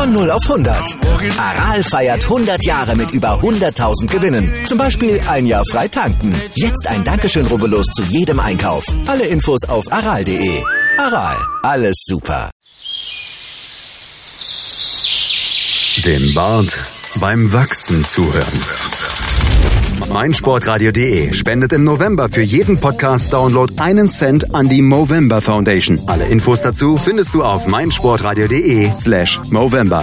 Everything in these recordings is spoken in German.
Von 0 auf 100. Aral feiert 100 Jahre mit über 100.000 Gewinnen. Zum Beispiel ein Jahr frei tanken. Jetzt ein Dankeschön, rubbellos zu jedem Einkauf. Alle Infos auf aral.de. Aral, alles super. Den Bart beim Wachsen zuhören. meinsportradio.de spendet im November für jeden Podcast-Download 1 Cent an die Movember Foundation. Alle Infos dazu findest du auf meinsportradio.de/Movember.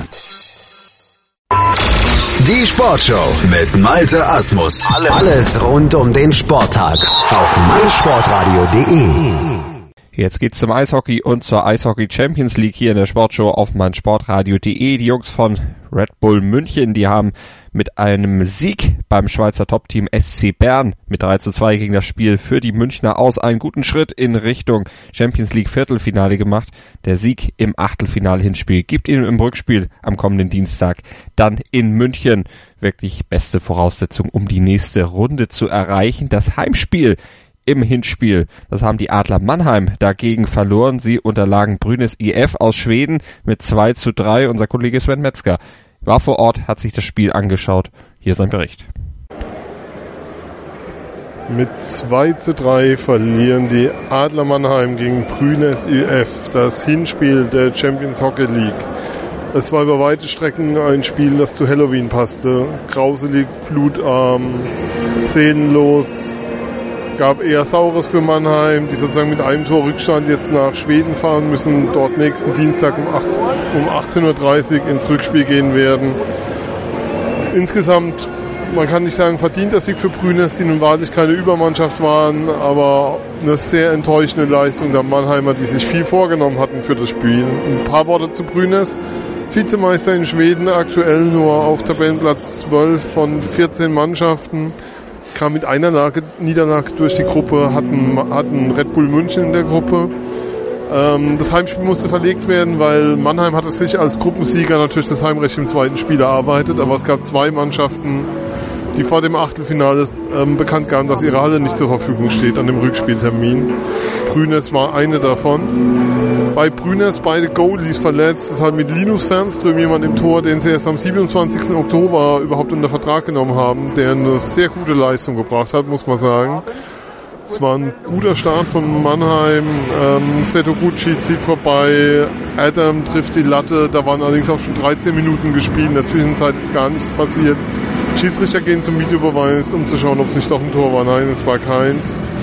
Die Sportshow mit Malte Asmus. Alles rund um den Sporttag auf meinsportradio.de. Jetzt geht's zum Eishockey und zur Eishockey Champions League hier in der Sportshow auf meinsportradio.de. Die Jungs von Red Bull München, die haben mit einem Sieg beim Schweizer Top-Team SC Bern mit 3:2 gegen das Spiel für die Münchner aus einen guten Schritt in Richtung Champions League Viertelfinale gemacht. Der Sieg im Achtelfinal-Hinspiel gibt ihnen im Rückspiel am kommenden Dienstag dann in München wirklich beste Voraussetzung, um die nächste Runde zu erreichen. Das Heimspiel im Hinspiel, das haben die Adler Mannheim dagegen verloren. Sie unterlagen Brynäs IF aus Schweden mit 2:3. Unser Kollege Sven Metzger war vor Ort, hat sich das Spiel angeschaut. Hier sein Bericht. Mit 2:3 verlieren die Adler Mannheim gegen Brynäs IF, das Hinspiel der Champions Hockey League. Es war über weite Strecken ein Spiel, das zu Halloween passte. Grauselig, blutarm, seelenlos. Gab eher Saures für Mannheim, die sozusagen mit einem Tor Rückstand jetzt nach Schweden fahren müssen, dort nächsten Dienstag um 18:30 Uhr ins Rückspiel gehen werden. Insgesamt, man kann nicht sagen verdienter Sieg für Brynäs, die nun wahrlich keine Übermannschaft waren, aber eine sehr enttäuschende Leistung der Mannheimer, die sich viel vorgenommen hatten für das Spiel. Ein paar Worte zu Brynäs. Vizemeister in Schweden, aktuell nur auf Tabellenplatz 12 von 14 Mannschaften. Kam mit einer Niederlage durch die Gruppe, hatten Red Bull München in der Gruppe. Das Heimspiel musste verlegt werden, weil Mannheim hatte sich als Gruppensieger natürlich das Heimrecht im zweiten Spiel erarbeitet, aber es gab zwei Mannschaften, die vor dem Achtelfinale bekannt gaben, dass ihre Halle nicht zur Verfügung steht an dem Rückspieltermin. Brynäs war eine davon. Bei Brynäs beide Goalies verletzt, deshalb mit Linus Fernström jemand im Tor, den sie erst am 27. Oktober überhaupt unter Vertrag genommen haben, der eine sehr gute Leistung gebracht hat, muss man sagen. Es war ein guter Start von Mannheim. Setoguchi zieht vorbei, Adam trifft die Latte, da waren allerdings auch schon 13 Minuten gespielt, in der Zwischenzeit ist gar nichts passiert. Schiedsrichter gehen zum Videobeweis, um zu schauen, ob es nicht doch ein Tor war. Nein, es war keins.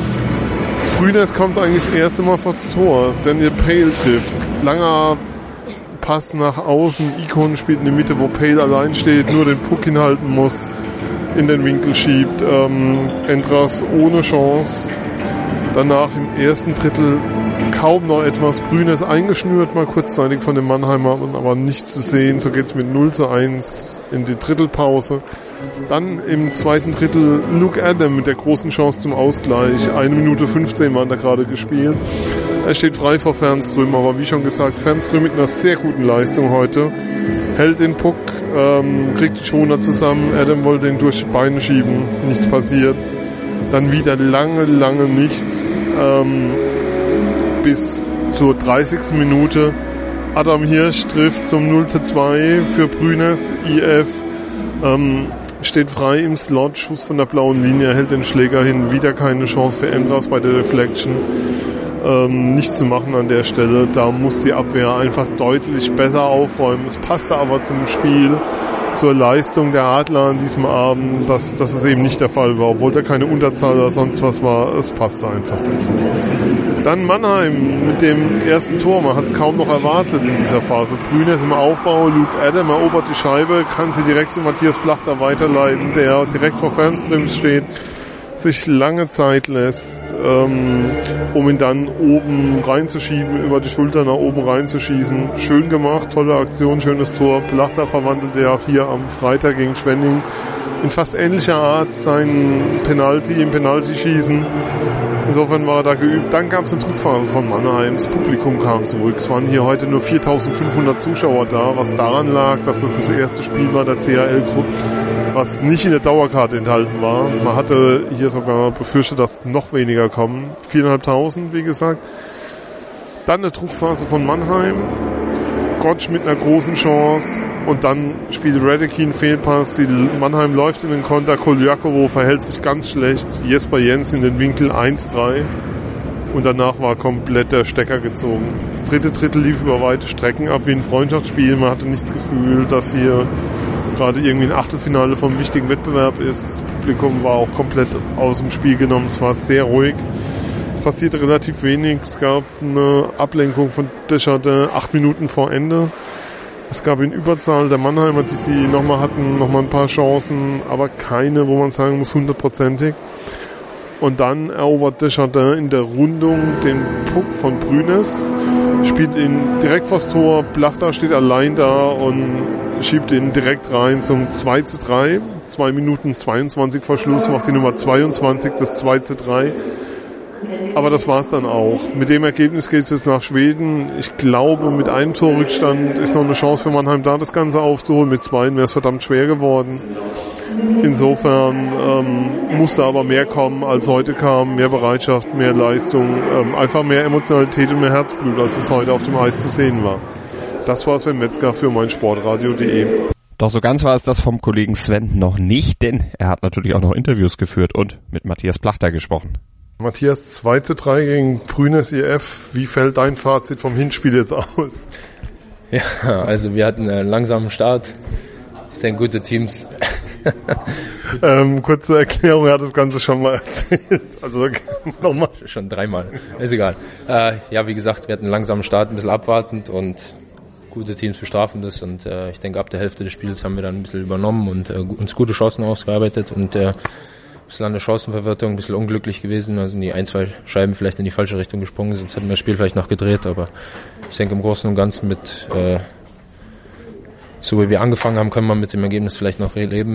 Brynäs kommt eigentlich das erste Mal vor das Tor. Daniel Pale trifft. Langer Pass nach außen. Ikon spielt in der Mitte, wo Pale allein steht, nur den Puck hinhalten muss, in den Winkel schiebt. Endras ohne Chance. Danach im ersten Drittel kaum noch etwas. Brynäs eingeschnürt, mal kurzzeitig von den Mannheimern, aber nichts zu sehen. So geht's mit 0:1 in die Drittelpause. Dann im zweiten Drittel Luke Adam mit der großen Chance zum Ausgleich. 1 Minute 15 waren da gerade gespielt. Er steht frei vor Fernström, aber wie schon gesagt, Fernström mit einer sehr guten Leistung heute. Hält den Puck, kriegt die Schoner zusammen. Adam wollte ihn durch die Beine schieben, nichts passiert. Dann wieder lange nichts. Bis zur 30. Minute. Adam Hirsch trifft zum 0:2 für Brynäs IF. Steht frei im Slot, Schuss von der blauen Linie, hält den Schläger hin, wieder keine Chance für Endras bei der Deflection. Nichts zu machen an der Stelle, da muss die Abwehr einfach deutlich besser aufräumen. Es passte aber zum Spiel, zur Leistung der Adler an diesem Abend, dass es eben nicht der Fall war, obwohl da keine Unterzahl oder sonst was war, es passte einfach dazu. Dann Mannheim mit dem ersten Tor, man hat es kaum noch erwartet in dieser Phase. Brynäs im Aufbau, Luke Adam erobert die Scheibe, kann sie direkt zu Matthias Plachter weiterleiten, der direkt vor Fernströms steht, sich lange Zeit lässt, um ihn dann oben reinzuschieben, über die Schulter nach oben reinzuschießen. Schön gemacht, tolle Aktion, schönes Tor. Plachter verwandelte ja auch hier am Freitag gegen Schwenning in fast ähnlicher Art sein Penalty im Penaltyschießen. Insofern war er da geübt. Dann gab es eine Druckphase von Mannheim. Das Publikum kam zurück. Es waren hier heute nur 4.500 Zuschauer da, was daran lag, dass das erste Spiel war der CHL-Gruppe, was nicht in der Dauerkarte enthalten war. Man hatte hier sogar befürchtet, dass noch weniger kommen. 4.500, wie gesagt. Dann eine Druckphase von Mannheim. Gotsch mit einer großen Chance und dann spielt Radecki einen Fehlpass, Mannheim läuft in den Konter, Koljakovo verhält sich ganz schlecht, Jesper Jensen in den Winkel 1-3 und danach war komplett der Stecker gezogen. Das dritte Drittel lief über weite Strecken ab wie ein Freundschaftsspiel, man hatte nicht das Gefühl, dass hier gerade irgendwie ein Achtelfinale vom wichtigen Wettbewerb ist. Das Publikum war auch komplett aus dem Spiel genommen, es war sehr ruhig. Es passierte relativ wenig, es gab eine Ablenkung von Deschardin 8 Minuten vor Ende. Es gab in Überzahl der Mannheimer, die sie nochmal hatten, nochmal ein paar Chancen, aber keine, wo man sagen muss, 100%ig. Und dann erobert Deschardin in der Rundung den Puck von Brünes, spielt ihn direkt vors Tor, Plachta steht allein da und schiebt ihn direkt rein zum 2-3. 2 Minuten 22 vor Schluss macht die Nummer 22 das 2-3. Aber das war's dann auch. Mit dem Ergebnis geht es jetzt nach Schweden. Ich glaube, mit einem Torrückstand ist noch eine Chance für Mannheim da, das Ganze aufzuholen. Mit 2 wäre es verdammt schwer geworden. Insofern musste aber mehr kommen, als heute kam. Mehr Bereitschaft, mehr Leistung, einfach mehr Emotionalität und mehr Herzblut, als es heute auf dem Eis zu sehen war. Das war Sven Metzger für meinsportradio.de. Doch so ganz war es das vom Kollegen Sven noch nicht, denn er hat natürlich auch noch Interviews geführt und mit Matthias Plachta gesprochen. Matthias, 2-3 gegen Brünes EF. Wie fällt dein Fazit vom Hinspiel jetzt aus? Ja, also wir hatten einen langsamen Start. Ich denke, gute Teams. Kurze Erklärung, er hat das Ganze schon mal erzählt. Also nochmal. Schon 3-mal. Ist egal. Ja, wie gesagt, wir hatten einen langsamen Start, ein bisschen abwartend und gute Teams bestrafen das. Und ich denke, ab der Hälfte des Spiels haben wir dann ein bisschen übernommen und uns gute Chancen ausgearbeitet. Und ein bisschen an der Chancenverwertung, ein bisschen unglücklich gewesen. Also die 1-2 Scheiben vielleicht in die falsche Richtung gesprungen, sonst hätten wir das Spiel vielleicht noch gedreht. Aber ich denke, im Großen und Ganzen mit so wie wir angefangen haben, können wir mit dem Ergebnis vielleicht noch leben.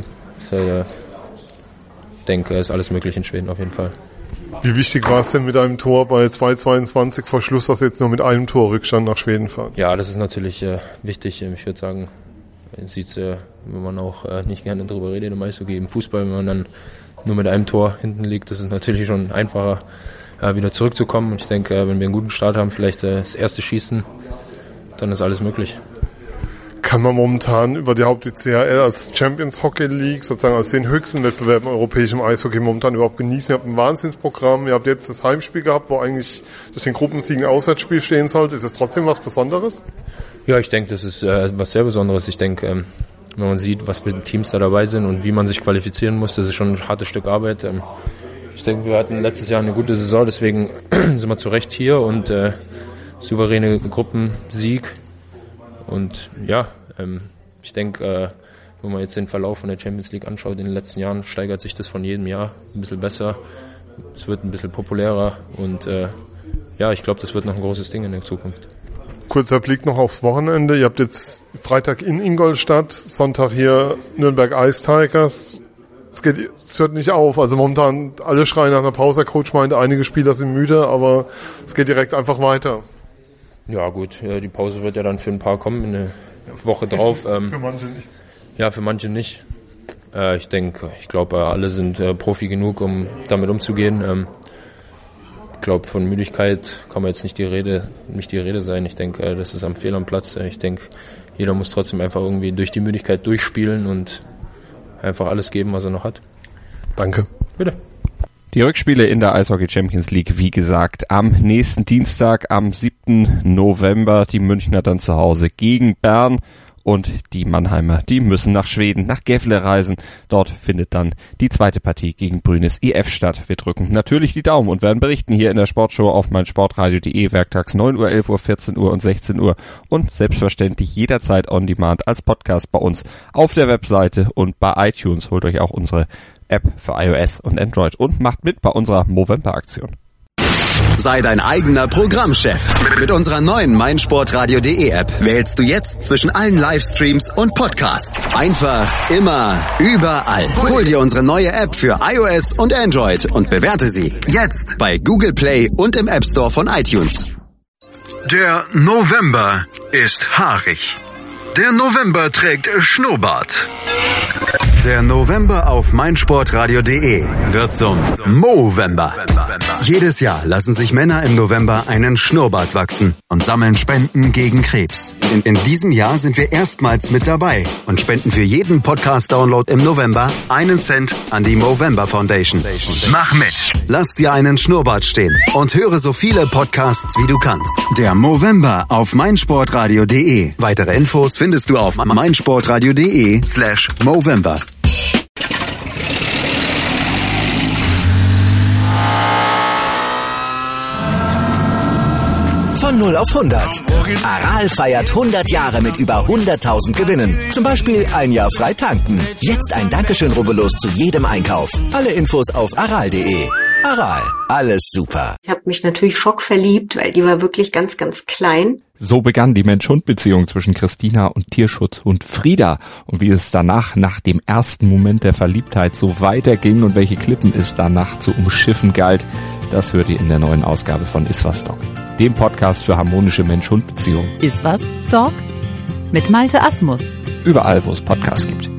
Ich denke, es ist alles möglich in Schweden auf jeden Fall. Wie wichtig war es denn mit einem Tor bei 2:22 vor Schluss, dass jetzt nur mit einem Tor Rückstand nach Schweden fahren? Ja, das ist natürlich wichtig. Ich würde sagen, man sieht es, wenn man auch nicht gerne darüber redet im Eishockey, im Fußball, wenn man dann nur mit einem Tor hinten liegt, das ist natürlich schon einfacher, wieder zurückzukommen. Und ich denke, wenn wir einen guten Start haben, vielleicht das erste Schießen, dann ist alles möglich. Kann man momentan über die DCHL als Champions Hockey League, sozusagen als den höchsten Wettbewerb im europäischen Eishockey momentan überhaupt genießen? Ihr habt ein Wahnsinnsprogramm, ihr habt jetzt das Heimspiel gehabt, wo eigentlich durch den Gruppensieg ein Auswärtsspiel stehen sollte. Ist das trotzdem was Besonderes? Ja, ich denke, das ist was sehr Besonderes. Ich denke, wenn man sieht, was für Teams da dabei sind und wie man sich qualifizieren muss, das ist schon ein hartes Stück Arbeit. Ich denke, wir hatten letztes Jahr eine gute Saison, deswegen sind wir zu Recht hier und souveräne Gruppensieg. Und ja, ich denke, wenn man jetzt den Verlauf von der Champions League anschaut, in den letzten Jahren steigert sich das von jedem Jahr ein bisschen besser. Es wird ein bisschen populärer und ja, ich glaube, das wird noch ein großes Ding in der Zukunft. Kurzer Blick noch aufs Wochenende. Ihr habt jetzt Freitag in Ingolstadt, Sonntag hier Nürnberg Ice Tigers. Es hört nicht auf. Also momentan alle schreien nach einer Pause. Der Coach meinte, einige Spieler sind müde, aber es geht direkt einfach weiter. Ja gut, die Pause wird ja dann für ein paar kommen, in eine Woche drauf. Für manche nicht. Ja, für manche nicht. Ich glaube, alle sind Profi genug, um damit umzugehen. Ich glaube, von Müdigkeit kann man jetzt nicht die Rede sein. Ich denke, das ist am Fehl am Platz. Ich denke, jeder muss trotzdem einfach irgendwie durch die Müdigkeit durchspielen und einfach alles geben, was er noch hat. Danke. Bitte. Die Rückspiele in der Eishockey Champions League, wie gesagt, am nächsten Dienstag, am 7. November. Die Münchner dann zu Hause gegen Bern und die Mannheimer, die müssen nach Schweden, nach Gävle reisen. Dort findet dann die zweite Partie gegen Brynäs IF statt. Wir drücken natürlich die Daumen und werden berichten hier in der Sportshow auf meinsportradio.de, werktags 9 Uhr, 11 Uhr, 14 Uhr und 16 Uhr und selbstverständlich jederzeit on demand als Podcast bei uns auf der Webseite und bei iTunes. Holt euch auch unsere App für iOS und Android und macht mit bei unserer Movember-Aktion. Sei dein eigener Programmchef. Mit unserer neuen meinsportradio.de App wählst du jetzt zwischen allen Livestreams und Podcasts. Einfach, immer, überall. Hol dir unsere neue App für iOS und Android und bewerte sie jetzt bei Google Play und im App Store von iTunes. Der November ist haarig. Der November trägt Schnurrbart. Der November auf meinsportradio.de wird zum Movember. Jedes Jahr lassen sich Männer im November einen Schnurrbart wachsen und sammeln Spenden gegen Krebs. In diesem Jahr sind wir erstmals mit dabei und spenden für jeden Podcast-Download im November 1 Cent an die Movember Foundation. Mach mit! Lass dir einen Schnurrbart stehen und höre so viele Podcasts wie du kannst. Der Movember auf meinsportradio.de. Weitere Infos findest du auf meinsportradio.de/Movember. Von 0 auf 100. Aral feiert 100 Jahre mit über 100.000 Gewinnen. Zum Beispiel ein Jahr frei tanken. Jetzt ein Dankeschön, rubbellos zu jedem Einkauf. Alle Infos auf aral.de. Aral, alles super. Ich habe mich natürlich schockverliebt, weil die war wirklich ganz, ganz klein. So begann die Mensch-Hund-Beziehung zwischen Christina und Tierschutzhund Frieda. Und wie es danach, nach dem ersten Moment der Verliebtheit, so weiterging und welche Klippen es danach zu umschiffen galt, das hört ihr in der neuen Ausgabe von Iswas Dog, dem Podcast für harmonische Mensch-Hund-Beziehungen. Iswas Dog? Mit Malte Asmus. Überall, wo es Podcasts gibt.